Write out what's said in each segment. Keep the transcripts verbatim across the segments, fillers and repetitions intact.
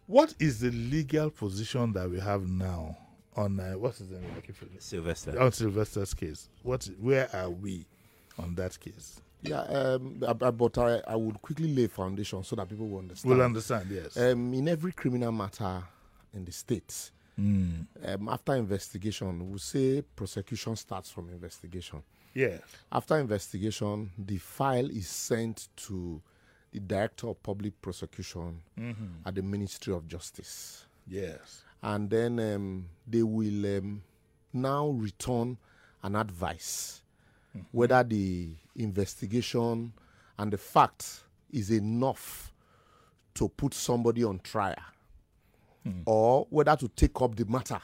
What is the legal position that we have now on uh, what's his name? Sylvester. On Sylvester's case. What? Where are we on that case? Yeah, um, but I, I would quickly lay foundation so that people will understand. Will understand, yes. Um, in every criminal matter in the States, mm. um, after investigation, we say prosecution starts from investigation. Yes. After investigation, the file is sent to the Director of Public Prosecution mm-hmm. at the Ministry of Justice. Yes. And then um, they will um, now return an advice mm-hmm. whether the investigation and the fact is enough to put somebody on trial mm. or whether to take up the matter,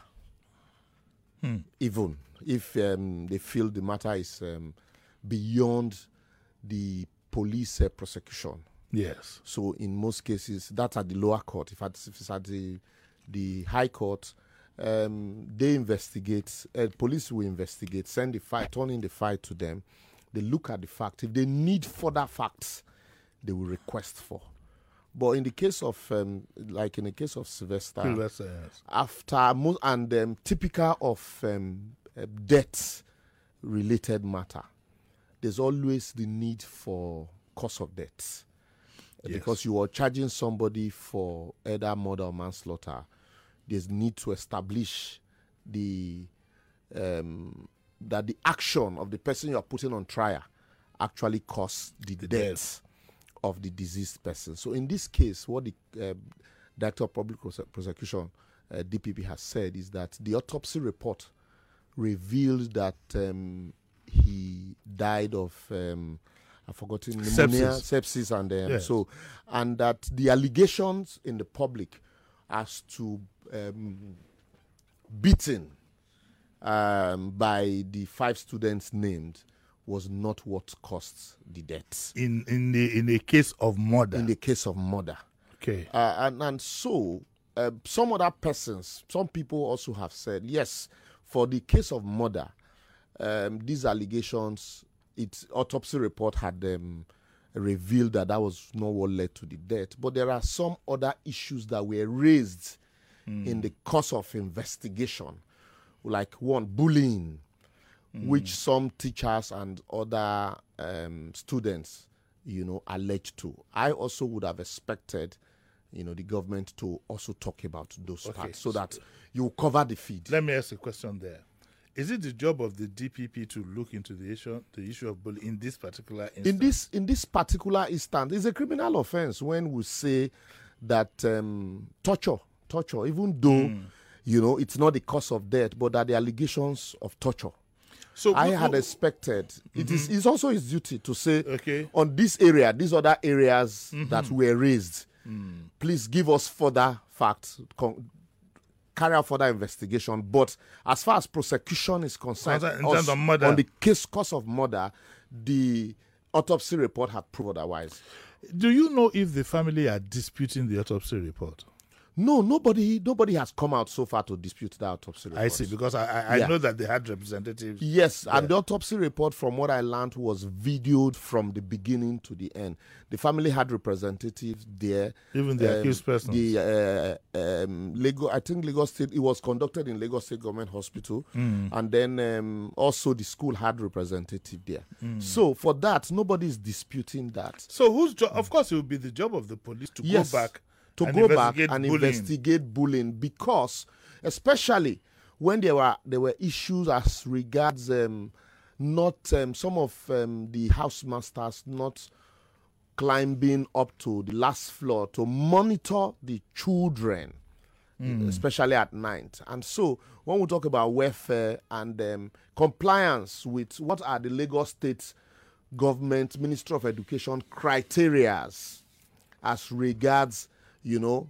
mm. even if um, they feel the matter is um, beyond the police uh, prosecution. Yes. So in most cases, that's at the lower court. If it's at the, the high court, um, they investigate, uh, police will investigate, send the file, turn in the file to them. They look at the fact. If they need further facts, they will request for. But in the case of, um, like in the case of Sylvester, Sylvester yes. after most, and um, typical of um, uh, death-related matter, there's always the need for cause of death. Yes. Because you are charging somebody for either murder or manslaughter, there's need to establish the um, that the action of the person you are putting on trial actually caused the, the death, death of the deceased person. So in this case, what the uh, Director of Public Prosecution, uh, D P P, has said is that the autopsy report revealed that um, he died of um, I've forgotten pneumonia, sepsis, sepsis and um, yes. so, and that the allegations in the public as to um, beating um, by the five students named was not what caused the death. In in the in the case of murder. In the case of murder. Okay. Uh, and and so uh, some other persons, some people also have said yes, for the case of murder, um, these allegations. Its autopsy report had um, revealed that that was not what led to the death. But there are some other issues that were raised mm. in the course of investigation, like one, bullying, mm. which some teachers and other um, students, you know, alleged to. I also would have expected, you know, the government to also talk about those okay. parts so that you cover the feed. Let me ask a question there. Is it the job of the D P P to look into the issue, the issue of bullying in this particular instance? In this, in this particular instance, it's a criminal offense when we say that um, torture, torture, even though mm. you know it's not the cause of death, but that the allegations of torture. So I had expected mm-hmm. it is it's also his duty to say okay. on this area, these other areas mm-hmm. that were raised, mm. please give us further facts. Con- carry out further investigation, but as far as prosecution is concerned, in terms of murder, on the case cause of murder, the autopsy report had proved otherwise. Do you know if the family are disputing the autopsy report? No, nobody nobody has come out so far to dispute that autopsy report. I see, because I, I, yeah. I know that they had representatives. Yes, yeah. and the autopsy report, from what I learned, was videoed from the beginning to the end. The family had representatives there. Even the um, accused persons. The uh, um, Lagos, I think Lagos State, it was conducted in Lagos State Government Hospital. Mm. And then um, also the school had representative there. Mm. So for that, nobody is disputing that. So whose job? Of course, it will be the job of the police to yes. go back to and go back and bullying. investigate bullying, because especially when there were there were issues as regards um, not um, some of um, the housemasters not climbing up to the last floor to monitor the children, mm. especially at night. And so when we talk about welfare and um, compliance with what are the Lagos State Government Ministry of Education criterias as regards you know,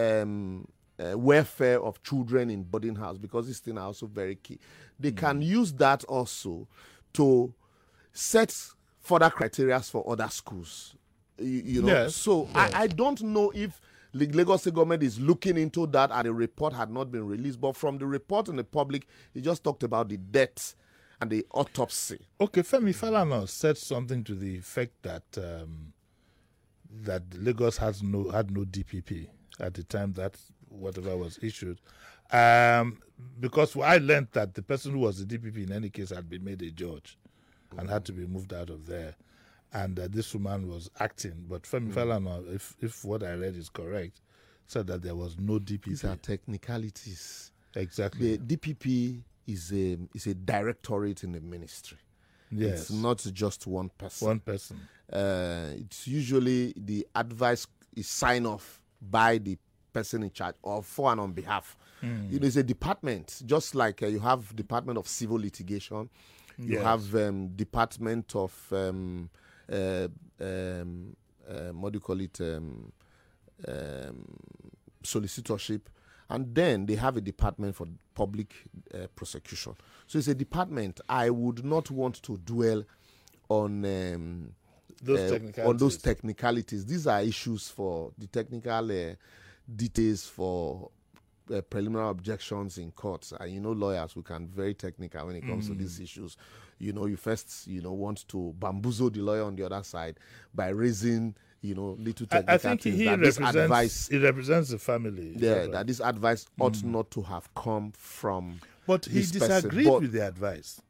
um, uh, welfare of children in boarding house, because these things are also very key. They mm. can use that also to set further criteria for other schools. You, you know, yes. so yes. I, I don't know if the Lagos State government is looking into that, and the report had not been released. But from the report in the public, it just talked about the death and the autopsy. Okay, Femi Falana said something to the effect that. Um, that Lagos has no had no D P P. at the time that whatever was issued. Um, because I learned that the person who was the D P P in any case had been made a judge mm. and had to be moved out of there. And uh, this woman was acting. But Femi mm. Falana, if, if what I read is correct, said that there was no D P P. These are technicalities. Exactly. The D P P is a, is a directorate in the ministry. Yes. It's not just one person. One person. Uh, it's usually the advice is signed off by the person in charge or for and on behalf. Mm. It is a department, just like uh, you have Department of Civil Litigation, you yes. have um, Department of um, uh, um, uh, what do you call it, um, um, solicitorship, and then they have a department for public uh, prosecution. So it's a department. I would not want to dwell on um, those uh, technicalities. on those technicalities. These are issues for the technical uh, details for uh, preliminary objections in courts. And you know, lawyers, we can be very technical when it comes mm. to these issues. You know, you first, you know, want to bamboozle the lawyer on the other side by raising, you know, little technical I, I think he that this represents, advice, he represents the family. Yeah, right? that this advice ought mm. not to have come from. But he disagreed but with the advice.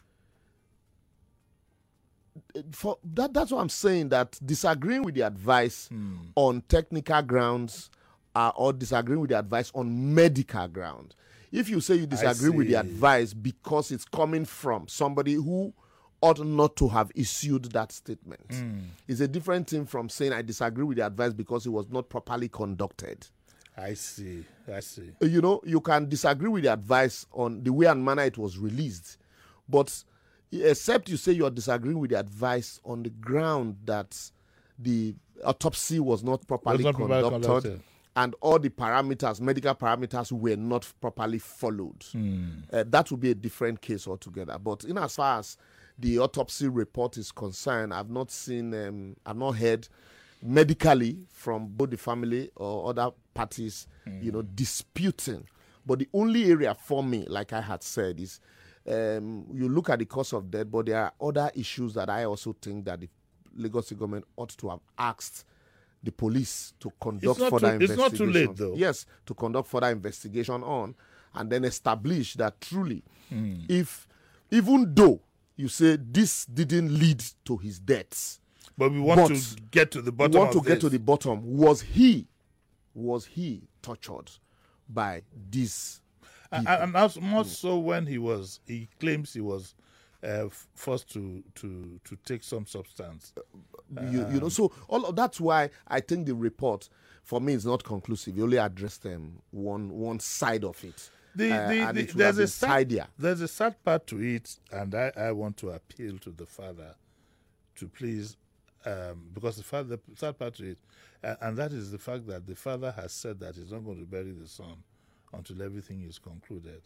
For that, that's what I'm saying. That disagreeing with the advice mm. on technical grounds, uh, or disagreeing with the advice on medical ground. If you say you disagree with the advice because it's coming from somebody who ought not to have issued that statement, mm. it's a different thing from saying I disagree with the advice because it was not properly conducted. I see. I see. You know, you can disagree with the advice on the way and manner it was released, but except you say you're disagreeing with the advice on the ground that the autopsy was not properly was not conducted, conducted and all the parameters, medical parameters, were not properly followed. Mm. Uh, that would be a different case altogether. But in as far as the autopsy report is concerned, I've not seen, um, I've not heard medically from both the family or other parties, mm. you know, disputing. But the only area for me, like I had said, is um, you look at the cause of death, but there are other issues that I also think that the Lagos State government ought to have asked the police to conduct further too, investigation. It's not too late, though. Yes, to conduct further investigation on, and then establish that truly, mm. if even though you say this didn't lead to his death, but we want to get to the bottom. We want of to get this. to the bottom. Was he, was he tortured by this? And, and also more so when he was, he claims he was uh, forced to to to take some substance. Uh, you, you know, so all of, that's why I think the report, for me, is not conclusive. You only addressed um, one one side of it. The, uh, the, and the, it there's a sad, tidier. There's a sad part to it, and I, I want to appeal to the father to please, um, because the father, the sad part to it, uh, and that is the fact that the father has said that he's not going to bury the son until everything is concluded.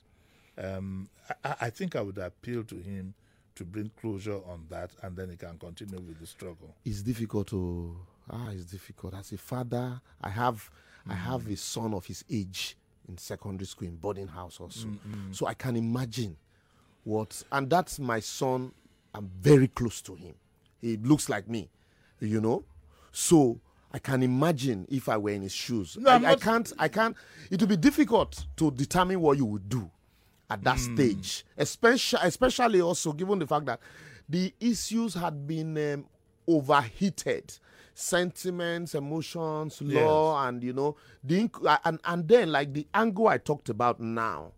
Um, I, I think I would appeal to him to bring closure on that, and then he can continue with the struggle. It's difficult to ah, it's difficult. As a father, I have mm. I have a son of his age in secondary school in boarding house also, mm-hmm. so I can imagine what. And that's my son. I'm very close to him. He looks like me, you know. So I can imagine if I were in his shoes. No, I, I can't. I can't. It will be difficult to determine what you would do at that mm. stage, especially, especially also given the fact that the issues had been um, overheated, sentiments, emotions, yes. law, and you know, the and and then like the angle I talked about now,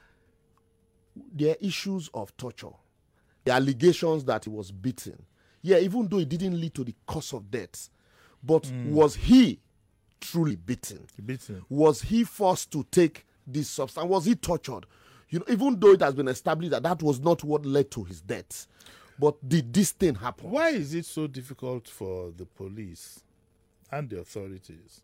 there are issues of torture, the allegations that he was beaten. Yeah, even though it didn't lead to the cause of death, but mm. was he truly beaten? Beaten. Was he forced to take this substance? Was he tortured? You know, even though it has been established that that was not what led to his death, but did this thing happen? Why is it so difficult for the police and the authorities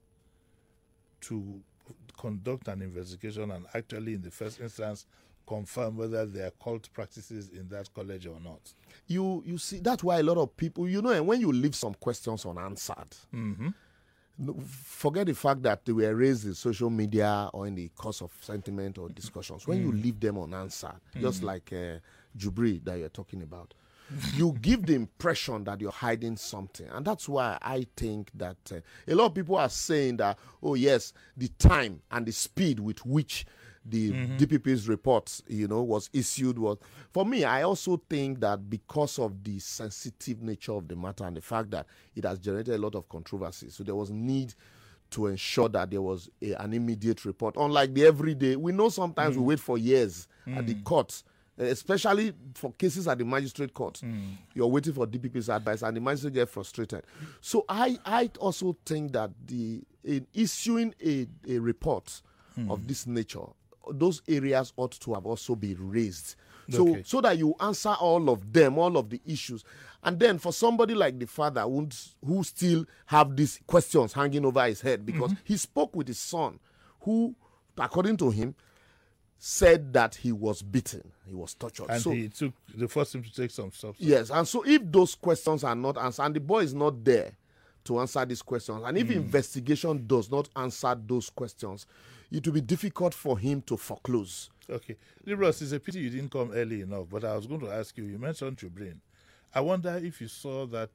to conduct an investigation and actually, in the first instance, confirm whether there are cult practices in that college or not? You you see, that's why a lot of people, you know, and when you leave some questions unanswered, mm-hmm. forget the fact that they were raised in social media or in the course of sentiment or discussions. When mm. you leave them unanswered, mm. just like uh, Jubri that you're talking about, you give the impression that you're hiding something. And that's why I think that uh, a lot of people are saying that, oh, yes, the time and the speed with which the mm-hmm. D P P's report, you know, was issued was, for me, I also think that because of the sensitive nature of the matter and the fact that it has generated a lot of controversy, so there was need to ensure that there was a, an immediate report. Unlike the everyday, we know sometimes mm. we wait for years mm. at the court, especially for cases at the magistrate court. Mm. You're waiting for D P P's advice and the magistrate get frustrated. So I, I also think that the in issuing a, a report mm. of this nature, those areas ought to have also been raised. So, okay. so that you answer all of them, all of the issues. And then for somebody like the father who, who still have these questions hanging over his head, because mm-hmm. he spoke with his son, who, according to him, said that he was beaten, he was tortured. And so, he took, they forced him to take some substance. Yes, and so if those questions are not answered, and the boy is not there to answer these questions, and if mm. investigation does not answer those questions, it will be difficult for him to foreclose. Okay. Libros, it's a pity you didn't come early enough, but I was going to ask you, you mentioned Jubrin. I wonder if you saw that,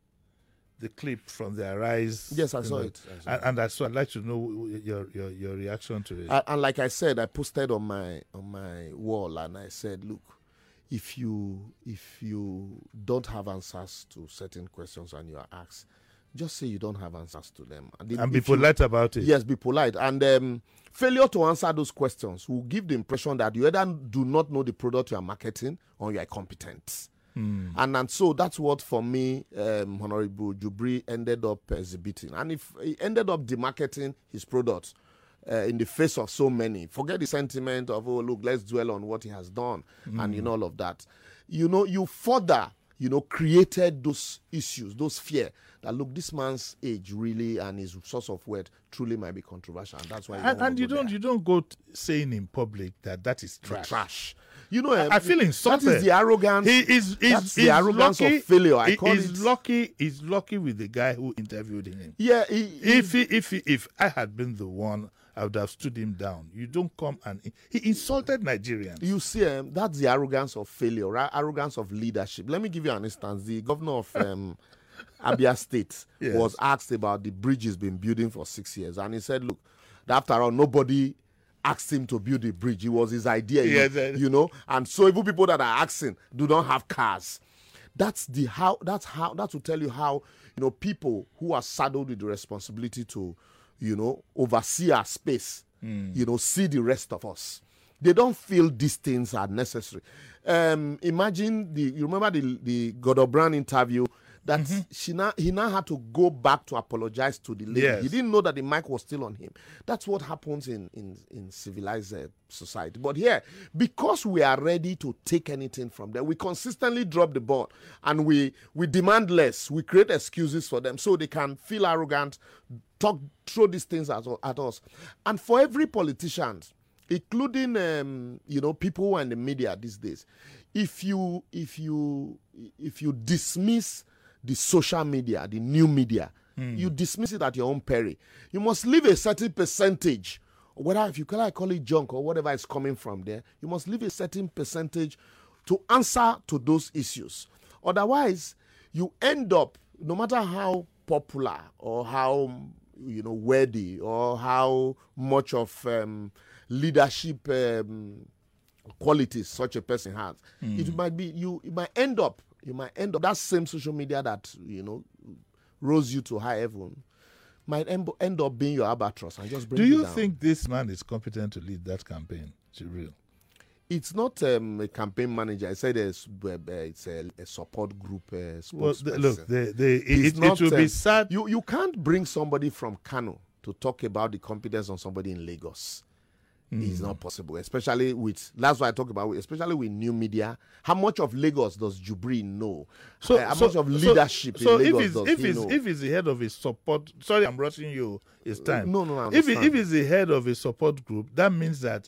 the clip from the Arise. Yes, I saw know, it. I saw and, and that's so I'd like to know your, your, your reaction to it. I, and like I said, I posted on my on my wall and I said, look, if you if you don't have answers to certain questions and you are asked, just say you don't have answers to them. And, and be polite you, about it. Yes, be polite. And um, failure to answer those questions will give the impression that you either do not know the product you are marketing or you are competent. Hmm. And, and so that's what, for me, um, Honorable Jubri ended up exhibiting. And if he ended up demarketing his product uh, in the face of so many, forget the sentiment of, oh, look, let's dwell on what he has done hmm. and, you know, all of that. You know, you further, you know, created those issues, those fear that, look, this man's age really and his source of wealth truly might be controversial. And that's why you and, don't and you don't there. you don't go t- saying in public that that is trash. Trash. You know, um, I feel insulted. That is the arrogance. He is that's the arrogance lucky, of failure. I he, call he's it. lucky. He's lucky with the guy who interviewed him. Yeah. He, he, if he, if he, if I had been the one, I would have stood him down. You don't come and he insulted Nigerians. You see, um, that's the arrogance of failure, right? Arrogance of leadership. Let me give you an instance. The governor of um, Abia State yes. was asked about the bridge he's been building for six years, and he said, "Look, after all, nobody asked him to build a bridge. It was his idea, yes, you, you know. And so, even people that are asking do not have cars. That's the how. That's how. That will tell you how, you know, people who are saddled with the responsibility to, you know, oversee our space, mm. you know, see the rest of us. They don't feel these things are necessary. Um, imagine the, you remember the the Gordon Brown interview that mm-hmm. she now, he now had to go back to apologize to the lady. Yes. He didn't know that the mic was still on him. That's what happens in, in, in civilized uh, society. But here, because we are ready to take anything from them, we consistently drop the ball and we, we demand less. We create excuses for them so they can feel arrogant, talk, throw these things at, at us. And for every politician, including um, you know, people who are in the media these days, if you if you if you dismiss the social media, the new media, mm. you dismiss it at your own peril. You must leave a certain percentage, whether if you can I call it junk or whatever is coming from there, you must leave a certain percentage to answer to those issues. Otherwise, you end up, no matter how popular or how, you know, worthy or how much of um, leadership um, qualities such a person has, mm. it might be you. It might end up. You might end up that same social media that, you know, rose you to high heaven might end, end up being your albatross and just bring Do you you down. think this man is competent to lead that campaign? Real? It's not um, a campaign manager. I said it's, uh, it's a, a support group. Uh, well, the, look, the, the, it, not, it will um, be sad. You, you can't bring somebody from Kano to talk about the competence on somebody in Lagos. Mm. It's not possible, especially with, that's why I talk about, especially with new media. How much of Lagos does Jubri know? So, uh, how so, much of leadership so, in so Lagos if does if he he's, know? If he's the head of a support, sorry, I'm rushing you, it's time. No, no, no. If, he, if he's the head of a support group, that means that,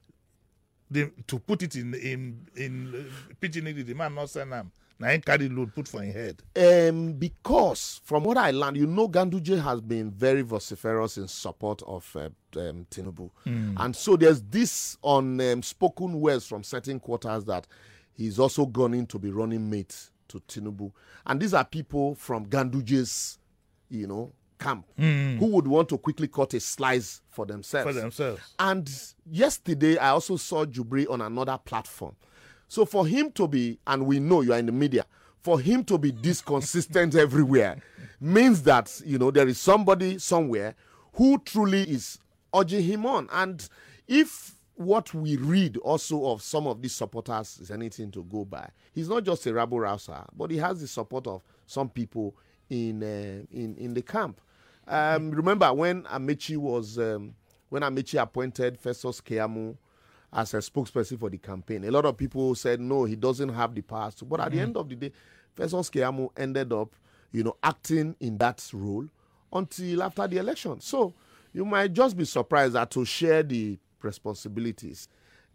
the, to put it in, in, in uh, pidgin English, the man not send him. Now he carry load put for his head. Um, because from what I learned, you know, Ganduje has been very vociferous in support of uh, um, Tinubu, mm. and so there's this unspoken um, words from certain quarters that he's also gone in to be running mate to Tinubu. And these are people from Ganduje's, you know, camp Mm. who would want to quickly cut a slice for themselves. For themselves. And yesterday, I also saw Jubri on another platform. So for him to be, and we know you are in the media, for him to be this consistent everywhere means that, you know, there is somebody somewhere who truly is urging him on. And if what we read also of some of these supporters is anything to go by, he's not just a rabble-rouser, but he has the support of some people in uh, in in the camp. Um, remember when Amechi was um, when Amechi appointed Festus Keyamo as a spokesperson for the campaign, a lot of people said no, he doesn't have the powers to. But at mm. the end of the day, Festus Keyamo ended up, you know, acting in that role until after the election. So you might just be surprised that to share the responsibilities,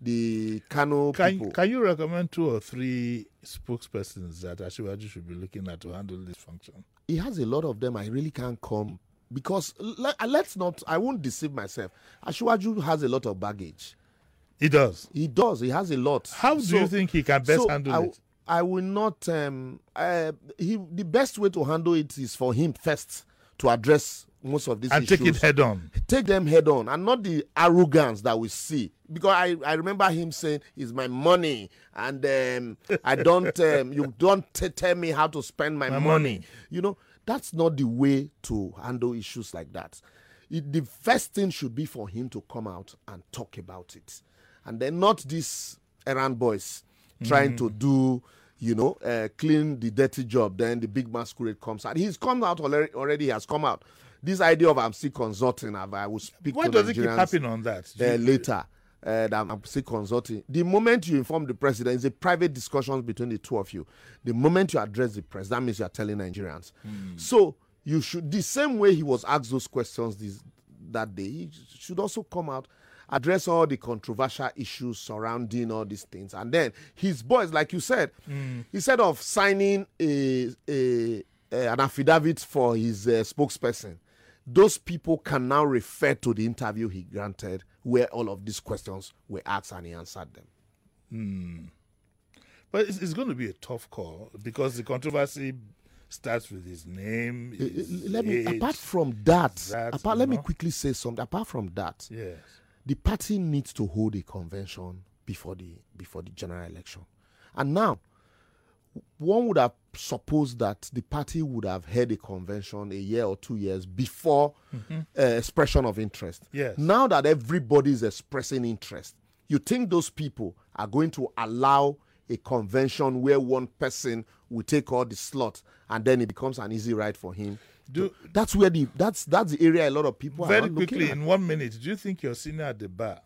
the Kano can, people. Can you recommend two or three spokespersons that Asiwaju should be looking at to handle this function? He has a lot of them. I really can't come because let, let's not, I won't deceive myself. Asiwaju has a lot of baggage. He does. He does. He has a lot. How do so, you think he can best so handle I, it? I will not. Um, uh, he the best way to handle it is for him first to address most of these and issues. take it head on. Take them head on, and not the arrogance that we see. Because I, I remember him saying, "It's my money, and um, I don't. Um, you don't t- tell me how to spend my, My money. money." You know, that's not the way to handle issues like that. It, the first thing should be for him to come out and talk about it, and then not these errand boys trying mm. to do, you know, uh, clean the dirty job. Then the big masquerade comes out. He's come out already. Already he has come out. This idea of I'm still consulting, I will speak Why to does it keep Nigerians, happening on that? uh, later. Uh, that I'm still consulting. The moment you inform the president, it's a private discussion between the two of you. The moment you address the press, that means you are telling Nigerians. Mm. So you should, the same way he was asked those questions this, that day, he should also come out, address all the controversial issues surrounding all these things. And then his boys, like you said, mm. instead of signing a, a, a an affidavit for his uh, spokesperson, those people can now refer to the interview he granted where all of these questions were asked and he answered them. Hmm. But it's, it's going to be a tough call because the controversy starts with his name. His let me, age, apart from that, that apart, let know? me quickly say something. Apart from that, yes. the party needs to hold a convention before the before the general election. And now, one would have supposed that the party would have held a convention a year or two years before mm-hmm. uh, expression of interest. Yes. Now that everybody is expressing interest, you think those people are going to allow a convention where one person will take all the slots and then it becomes an easy ride for him? Do, that's where the that's that's the area a lot of people very are looking quickly at. In one minute. Do you think your senior at the bar,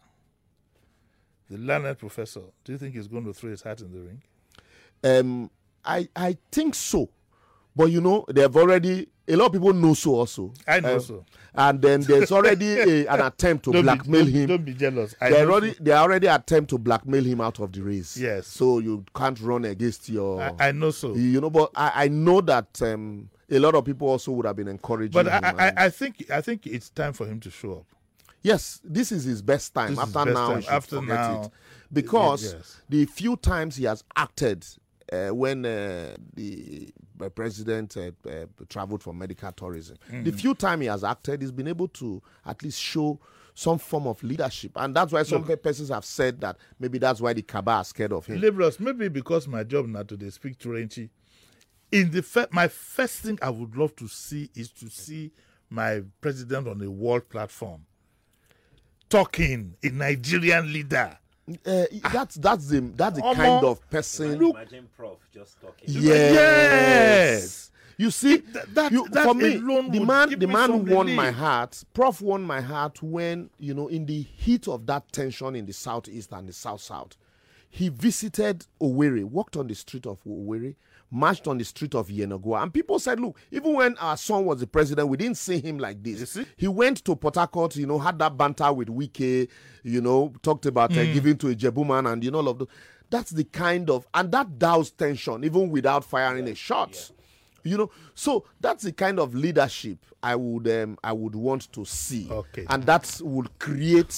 the learned professor, do you think he's going to throw his hat in the ring? Um, I I think so, but you know they've already a lot of people know so also. I know um, so, and then there's already a, an attempt to don't blackmail be, him. Don't be jealous. I They know already so. they already attempt to blackmail him out of the race. Yes, so you can't run against your. I, I know so. You know, but I, I know that um, a lot of people also would have been encouraging. But him I, I, I think I think it's time for him to show up. Yes, this is his best time. This After best now, time. he should After forget now, it. Because yes. the few times he has acted uh, when uh, the uh, president uh, uh, traveled for medical tourism, mm. the few times he has acted, he's been able to at least show some form of leadership. And that's why some Look, persons have said that maybe that's why the Kaba are scared of him. Liberals, maybe because my job now today speak to Renchi. In the fe- my first thing I would love to see is to see my president on a world platform talking, a Nigerian leader. Uh, that's that's the that's the Omo, kind of person. Imagine, imagine Prof just talking. Yes. yes. You see, that, that, you, that for me, alone the would man, give the me man some won relief. my heart. Prof won my heart when, you know, in the heat of that tension in the southeast and the south south, he visited Owerri, walked on the street of Owerri, marched on the street of Yenagoa, and people said, "Look, even when our son was the president, we didn't see him like this." He went to Port Harcourt, you know, had that banter with Wike, you know, talked about mm. uh, giving to a Jebuman, and you know, all of the. That's the kind of, and that doused tension even without firing yeah. a shot. Yeah. You know, so that's the kind of leadership I would um, I would want to see, okay. and that would create,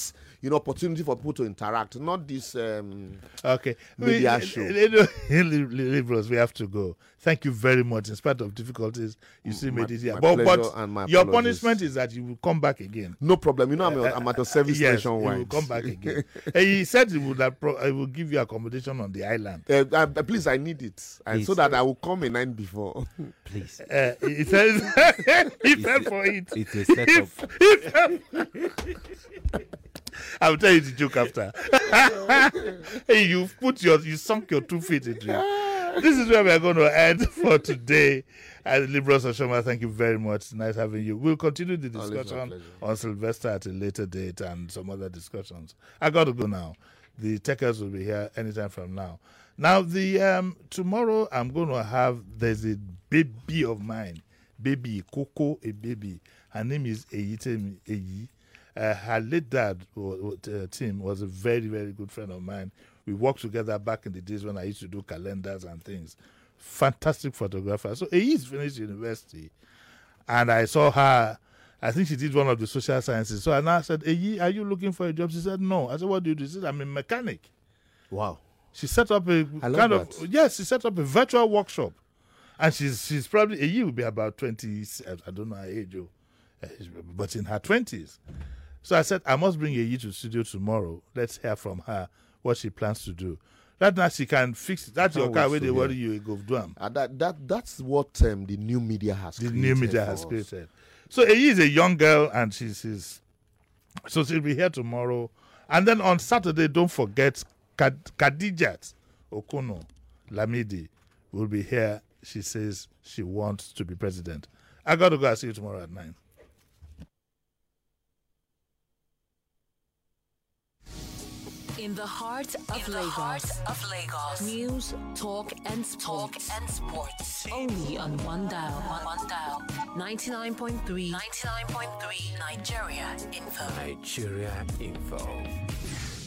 you know, opportunity for people to interact, not this um, okay media we, show. Liberals, we have to go. Thank you very much. In spite of difficulties, you still My- made it here. my But, pleasure but and my your apologies. punishment is that you will come back again. No problem. You know, I'm, I'm at a service Yes, nationwide. he will come back again. And he said he would have pro- he will give you accommodation on the island. Uh, uh, please, I need it, and Please. so that I will come a night before. Please. Uh, he says he fell for it. It's a setup. He fell. I'll tell you the joke after. Hey, you've put your, you sunk your two feet into it. This is where we are going to end for today. And Liberals Oshoma, thank you very much. Nice having you. We'll continue the Always my discussion pleasure. on Sylvester at a later date and some other discussions. I got to go now. The techers will be here anytime from now. Now, the um, tomorrow I'm going to have, there's a baby of mine, baby, Coco, a baby. Her name is Eyitemi Eyi. Uh, her late dad, uh, Tim, was a very, very good friend of mine. We worked together back in the days when I used to do calendars and things. Fantastic photographer. So Eyi's finished university, and I saw her. I think she did one of the social sciences. So I now said, Eyi, are you looking for a job? She said, no. I said, what do you do? She said, I'm a mechanic. Wow. She set up a I love kind that. of, yes, she set up a virtual workshop. And she's she's probably, Eyi will be about twenty, I don't know her age, oh, uh, but in her twenties. So I said, I must bring Eyi to the studio tomorrow. Let's hear from her what she plans to do. Right now, she can fix it. That's your Can't car wait where to they hear. worry you, you go do 'em. Uh, that that that's what um, the new media has. The created new media for has us. created. So Eyi is a young girl, and she's, she's so she'll be here tomorrow. And then on Saturday, don't forget Kad- Khadijat Okono Lamidi will be here. She says she wants to be president. I got to go. I'll see you tomorrow at nine. In the heart of In the Lagos. heart of Lagos. News, talk, and Talk sports. and sports. Only on one dial. One, one dial. ninety-nine point three. ninety-nine point three Nigeria Info. Nigeria Info.